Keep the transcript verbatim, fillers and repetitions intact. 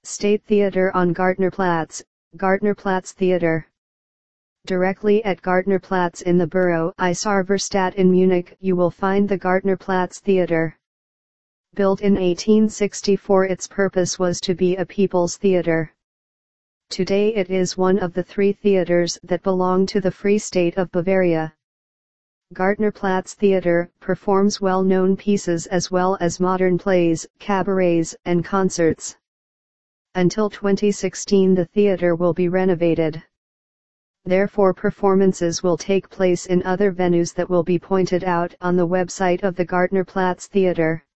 State Theater on Gärtnerplatz, Gärtnerplatz Theater. Directly at Gärtnerplatz in the borough Isarverstadt in Munich you will find the Gärtnerplatz Theater. Built in eighteen sixty-four, its purpose was to be a people's theater. Today it is one of the three theaters that belong to the Free State of Bavaria. Gärtnerplatz Theater performs well-known pieces as well as modern plays, cabarets, and concerts. Until twenty sixteen the theater will be renovated. Therefore performances will take place in other venues that will be pointed out on the website of the Gärtnerplatz Theater.